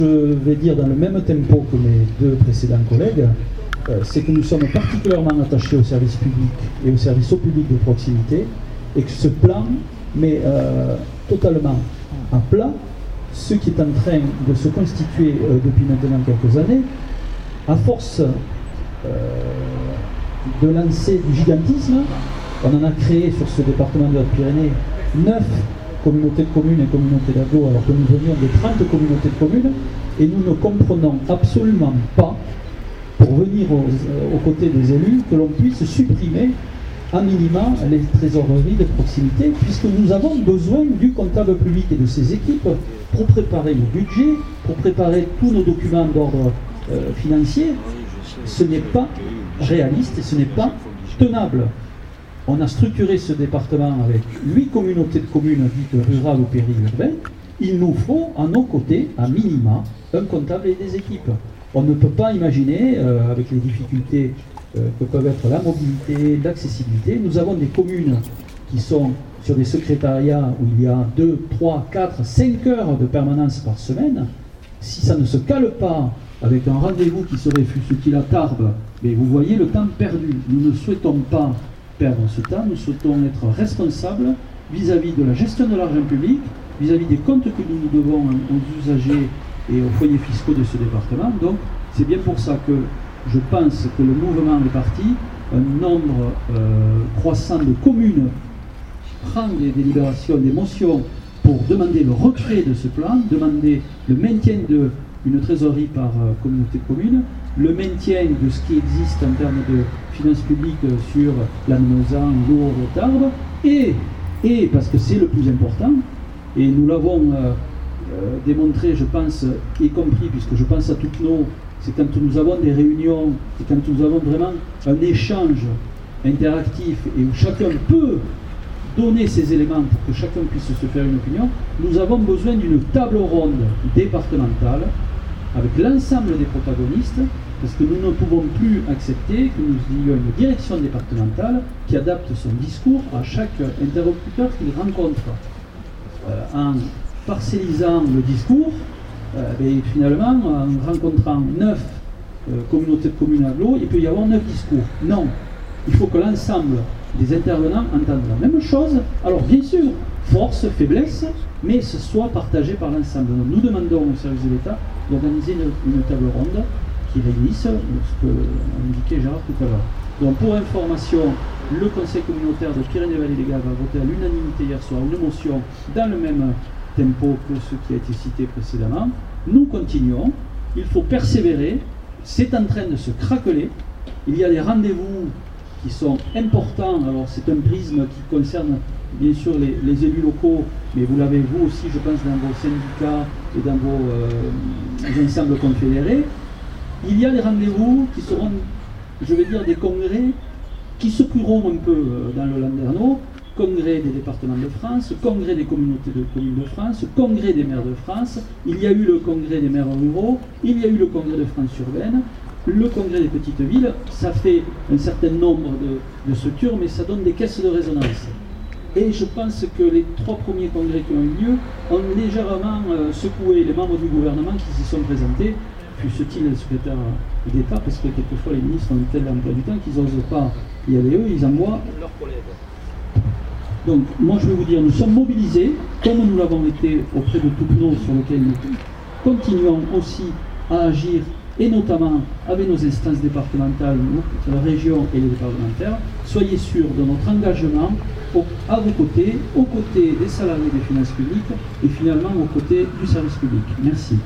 Je vais dire dans le même tempo que mes deux précédents collègues, c'est que nous sommes particulièrement attachés au service public et au service au public de proximité, et que ce plan met totalement à plat ce qui est en train de se constituer depuis maintenant quelques années, à force de lancer du gigantisme. On en a créé sur ce département de Haute-Pyrénées 9 communautés de communes et communautés d'agglo, alors que nous venions de 30 communautés de communes, et nous ne comprenons absolument pas, pour venir aux côtés des élus, que l'on puisse supprimer à minima les trésoreries de proximité, puisque nous avons besoin du comptable public et de ses équipes pour préparer le budget, pour préparer tous nos documents d'ordre financier. Ce n'est pas réaliste et ce n'est pas tenable. On a structuré ce département avec 8 communautés de communes dites rurales ou périurbaines. Il nous faut à nos côtés, à minima, un comptable et des équipes. On ne peut pas imaginer, avec les difficultés que peuvent être la mobilité, l'accessibilité, nous avons des communes qui sont sur des secrétariats où il y a 2, 3, 4, 5 heures de permanence par semaine. Si ça ne se cale pas avec un rendez-vous qui serait fut-il à Tarbes, mais vous voyez le temps perdu. Nous ne souhaitons pas perdre ce temps, nous souhaitons être responsables vis-à-vis de la gestion de l'argent public, vis-à-vis des comptes que nous devons aux usagers et aux foyers fiscaux de ce département. Donc c'est bien pour ça que je pense que le mouvement est parti. Un nombre croissant de communes prend des délibérations, des motions pour demander le retrait de ce plan, demander le maintien d'une trésorerie par communauté de communes, le maintien de ce qui existe en termes de finances publiques sur Lannemezan, Lourdes, Tarbes, et parce que c'est le plus important, et nous l'avons démontré, je pense, y compris, puisque je pense à toutes nos, c'est quand nous avons des réunions, et quand nous avons vraiment un échange interactif, et où chacun peut donner ces éléments pour que chacun puisse se faire une opinion, nous avons besoin d'une table ronde départementale, avec l'ensemble des protagonistes, parce que nous ne pouvons plus accepter que nous ayons une direction départementale qui adapte son discours à chaque interlocuteur qu'il rencontre. En parcellisant le discours, et finalement, en rencontrant 9 communautés de communes agglo, il peut y avoir 9 discours. Non, il faut que l'ensemble des intervenants entendent la même chose. Alors bien sûr, force, faiblesse, mais ce soit partagé par l'ensemble. Nous demandons au service de l'État d'organiser une table ronde qui réunisse ce que indiquait Gérard tout à l'heure. Donc pour information, le Conseil communautaire de Pyrénées-Vallées-les-Gave a voté à l'unanimité hier soir une motion dans le même tempo que ce qui a été cité précédemment. Nous continuons, il faut persévérer, c'est en train de se craqueler, il y a des rendez-vous qui sont importants. Alors c'est un prisme qui concerne bien sûr les élus locaux, mais vous l'avez vous aussi, je pense, dans vos syndicats et dans vos ensembles confédérés. Il y a des rendez-vous qui seront, je vais dire, des congrès qui secoueront un peu dans le Landerneau, congrès des départements de France, congrès des communautés de communes de France, congrès des maires de France. Il y a eu le congrès des maires ruraux, il y a eu le congrès de France urbaine, le congrès des petites villes. Ça fait un certain nombre de structures, mais ça donne des caisses de résonance. Et je pense que les 3 premiers congrès qui ont eu lieu ont légèrement secoué les membres du gouvernement qui s'y sont présentés, fût-ce-t-il le secrétaire d'État, parce que quelquefois les ministres ont un tel emploi du temps qu'ils n'osent pas y aller, eux, ils envoient leurs collègues. Donc, moi je vais vous dire, nous sommes mobilisés, comme nous l'avons été auprès de Toupneau, sur lequel nous continuons aussi à agir, et notamment avec nos instances départementales, la région et les parlementaires. Soyez sûrs de notre engagement à vos côtés, aux côtés des salariés des finances publiques et finalement aux côtés du service public. Merci.